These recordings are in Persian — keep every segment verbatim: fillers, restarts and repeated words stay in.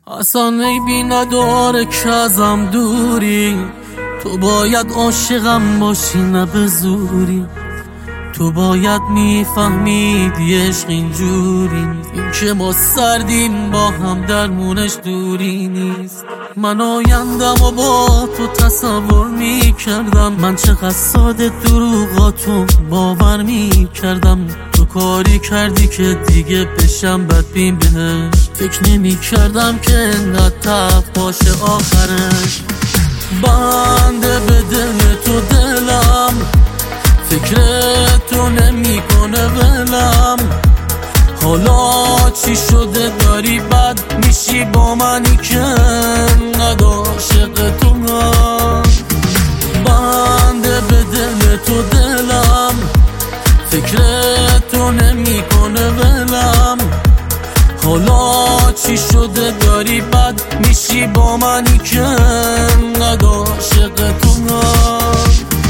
اصلا عیبی نداره که ازم دوری، تو باید عاشقم باشی نه به زوری. تو باید میفهمیدی عشق اینجوری نیست، این که ما سردیم با هم درمونش دوری نیست. من آیندم و با تو تصور میکردم، من چقدر ساده دروغاتو باور میکردم. تو کاری کردی که دیگه بشم بدبین بهش، فکر نمیکردم که انقدر تلخ باشه آخرش. بنده به دل تو دلم، فکر تو نمی کنه ولم. حالا چی شده داری بد میشی با منی که انقدر عاشق تو هم. بنده به دل تو دلم، فکر تو نمی کنه ولم. حالا چی شده داری بد میشی با منی که انقدر عاشق تو هم.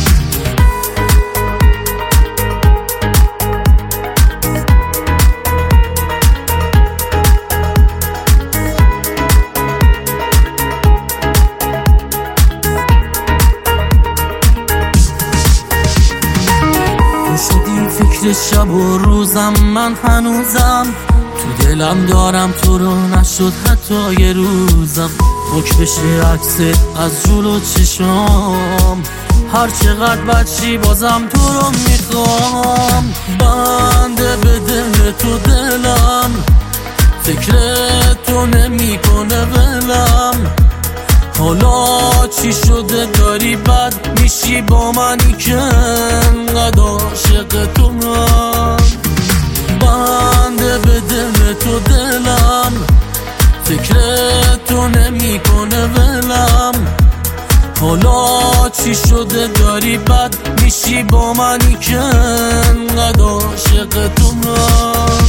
شدی فکر شب و روزم، من هنوزم تو دلم دارم تو رو، نشد حتی یه روزم حک بشه عکس از جلو چشام. هر چقدر بچی بازم تو رو میخوام. بنده به دل تو دلم، فکر تو نمی کنه ولم. حالا چی شده داری بد میشی با منی که انقدر عاشق تو هم. بنده به دل تو دلم، فکر تو نمی کنه ولم. حالا چی شده داری بد میشی با منی که انقدر عاشق تو هم.